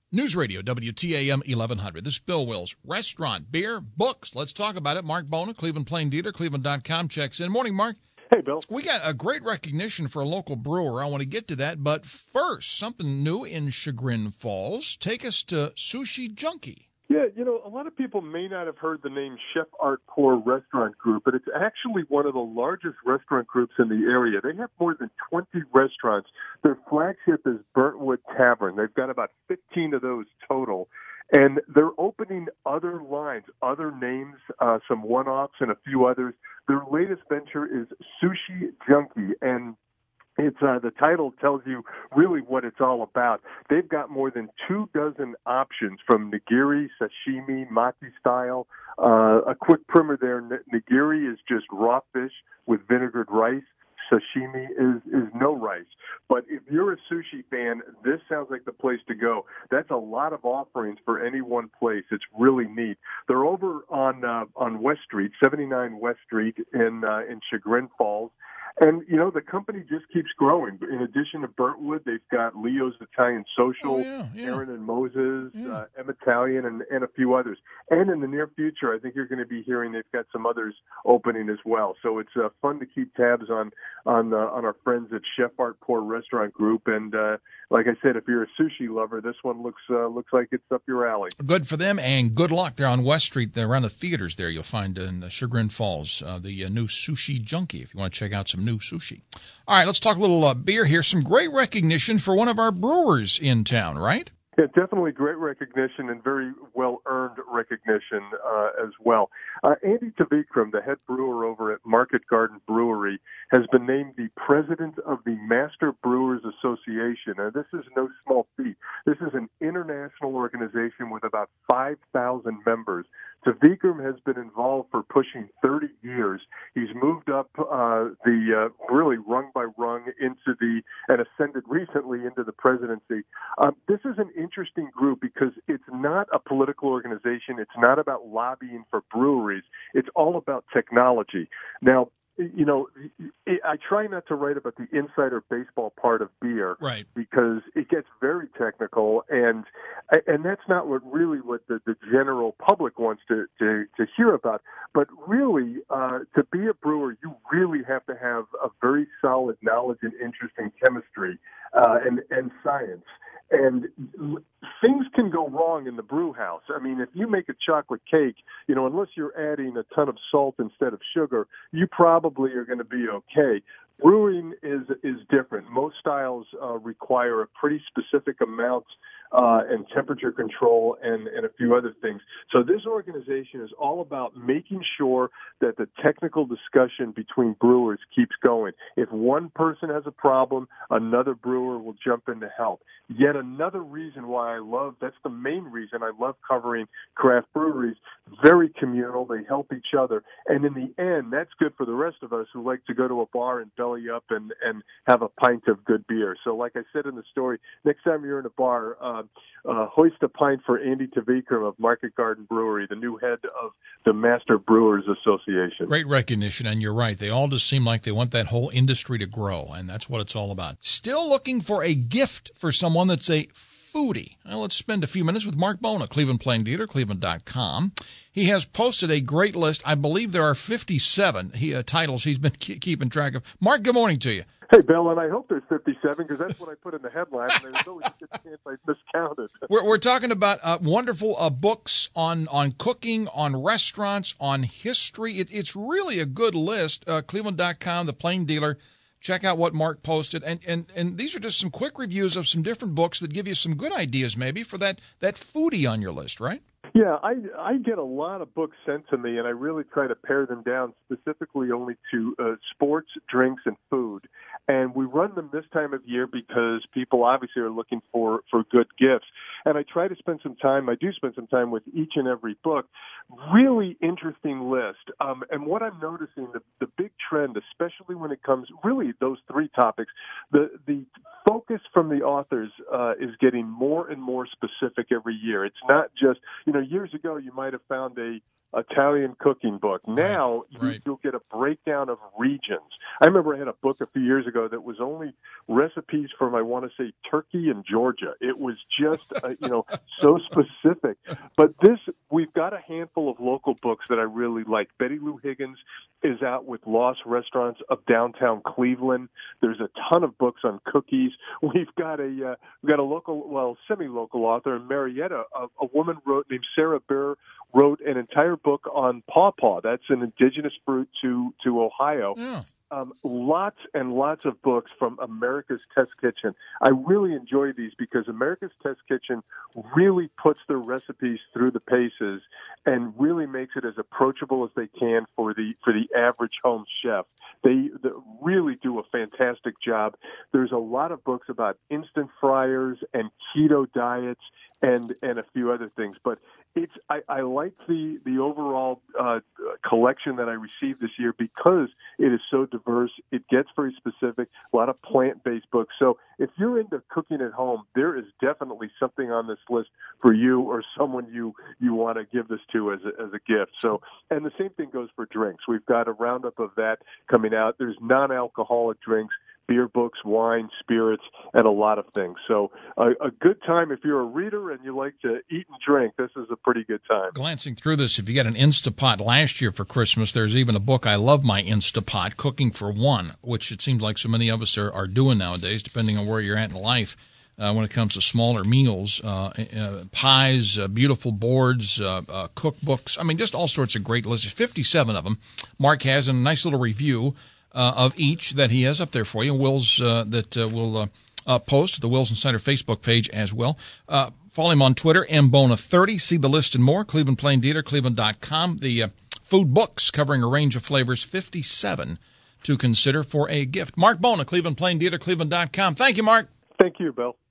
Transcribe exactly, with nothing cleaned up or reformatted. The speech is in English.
News Radio, W T A M eleven hundred. This is Bill Wills. Restaurant, beer, books. Let's talk about it. Mark Bona, Cleveland Plain Dealer, Cleveland dot com checks in. Morning, Mark. Hey, Bill. We got a great recognition for a local brewer. I want to get to that. But first, something new in Chagrin Falls. Take us to Sushi Junkie. Yeah, you know, a lot of people may not have heard the name Chef Art Pour Restaurant Group, but it's actually one of the largest restaurant groups in the area. They have more than twenty restaurants. Their flagship is Burntwood Tavern. They've got about fifteen of those total. And they're opening other lines, other names, uh, some one-offs and a few others. Their latest venture is Sushi Junkie, and It's uh, the title tells you really what it's all about. They've got more than two dozen options from nigiri, sashimi, maki style. Uh, a quick primer there: nigiri is just raw fish with vinegared rice. Sashimi is is no rice. But if you're a sushi fan, this sounds like the place to go. That's a lot of offerings for any one place. It's really neat. They're over on uh, on West Street, seventy-nine West Street in uh, in Chagrin Falls. And, you know, the company just keeps growing. In addition to Burntwood, they've got Leo's Italian Social, oh, yeah, yeah. Aaron and Moses, yeah. uh, M Italian, and, and a few others. And in the near future, I think you're going to be hearing they've got some others opening as well. So it's uh, fun to keep tabs on on uh, on our friends at Chef Art Pour Restaurant Group. And uh, like I said, if you're a sushi lover, this one looks uh, looks like it's up your alley. Good for them, and good luck. They're on West Street. They're around the theaters there. You'll find in Chagrin Falls uh, the uh, new Sushi Junkie if you want to check out some new sushi. All right, let's talk a little uh, beer here. Some great recognition for one of our brewers in town, right? Yeah, definitely great recognition and very well-earned recognition uh, as well. Uh, Andy Tavikram, the head brewer over at Market Garden Brewery, has been named the president of the Master Brewers Association. Now, this is no small feat. This is an international organization with about five thousand members. Tavikram has been involved for pushing thirty years. He's moved up uh, the uh, really rung by rung into the and ascended recently into the presidency. Um, this is an interesting group because it's not a political organization. It's not about lobbying for breweries. It's all about technology. Now, you know, I try not to write about the insider baseball part of beer, right? Because it gets very technical, and and that's not what really what the, the general public wants to, to, to hear about. But really, uh, to be a brewer, you really have to have a very solid knowledge and interest in chemistry uh, and and science. And things can go wrong in the brew house. I mean, if you make a chocolate cake, you know, unless you're adding a ton of salt instead of sugar, you probably are going to be okay. Brewing is is different. Most styles uh, require a pretty specific amount uh, and temperature control and, and a few other things. So this organization is all about making sure that the technical discussion between brewers keeps going. If one person has a problem, another brewer will jump in to help. Yet another reason why I love, that's the main reason I love covering craft breweries, very communal, they help each other. And in the end, that's good for the rest of us who like to go to a bar and belly up and, and have a pint of good beer. So like I said in the story, next time you're in a bar, uh, uh, hoist a pint for Andy Tavikram of Market Garden Brewery, the new head of the Master Brewers Association. Great recognition, and you're right. They all just seem like they want that whole industry to grow, and that's what it's all about. Still looking for a gift for someone that's a foodie. Well, let's spend a few minutes with Mark Bona, Cleveland Plain Dealer, Cleveland dot com. He has posted a great list. I believe there are fifty-seven he, uh, titles he's been ke- keeping track of. Mark, good morning to you. Hey, Bill, and I hope there's fifty-seven because that's what I put in the headline, and there's always a good chance I miscounted. We're, we're talking about uh, wonderful uh, books on, on cooking, on restaurants, on history. It, it's really a good list. Uh, Cleveland dot com, the Plain Dealer. Check out what Mark posted. And, and, and these are just some quick reviews of some different books that give you some good ideas maybe for that, that foodie on your list, right? Yeah, I I get a lot of books sent to me, and I really try to pare them down specifically only to uh, sports, drinks, and food. And we run them this time of year because people obviously are looking for, for good gifts. And I try to spend some time, I do spend some time with each and every book. Really interesting list. Um, and what I'm noticing, the, the big trend, especially when it comes, really those three topics, the, the focus from the authors uh, is getting more and more specific every year. It's not just, you know, years ago you might have found a Italian cooking book. Now right, right. You, you'll get a breakdown of regions. I remember I had a book a few years ago that was only recipes from, I want to say, Turkey and Georgia. It was just, uh, you know, so specific. But this, we've got a handful of local books that I really like. Betty Lou Higgins is out with Lost Restaurants of Downtown Cleveland. There's a ton of books on cookies. We've got a uh, we've got a local, well, semi-local author in Marietta. A, a woman wrote named Sarah Burr wrote an entire book on pawpaw. That's an indigenous fruit to to Ohio. Yeah. Um, lots and lots of books from America's Test Kitchen. I really enjoy these because America's Test Kitchen really puts their recipes through the paces and really makes it as approachable as they can for the for the average home chef. They, they really do a fantastic job. There's a lot of books about instant fryers and keto diets and and a few other things, but it's I, I like the the overall uh, collection that I received this year because it is so diverse. It gets very specific. A lot of plant-based books. So if you're into cooking at home, there is definitely something on this list for you or someone you you want to give this to as a, as a gift. So, and the same thing goes for drinks. We've got a roundup of that coming out. There's non-alcoholic drinks, beer books, wine, spirits, and a lot of things. So uh, a good time if you're a reader and you like to eat and drink. This is a pretty good time. Glancing through this, if you got an Instapot last year for Christmas, there's even a book, I Love My Instapot, Cooking for One, which it seems like so many of us are, are doing nowadays, depending on where you're at in life. Uh, when it comes to smaller meals, uh, uh, pies, uh, beautiful boards, uh, uh, cookbooks. I mean, just all sorts of great lists. fifty-seven of them. Mark has a nice little review uh, of each that he has up there for you. Will's uh, that uh, will uh, uh, post to the Wills Insider Facebook page as well. Uh, follow him on Twitter, M Bona thirty. See the list and more. Cleveland Plain Dealer, Cleveland dot com. The uh, food books covering a range of flavors, fifty-seven to consider for a gift. Mark Bona, Cleveland Plain Dealer, Cleveland dot com. Thank you, Mark. Thank you, Bill.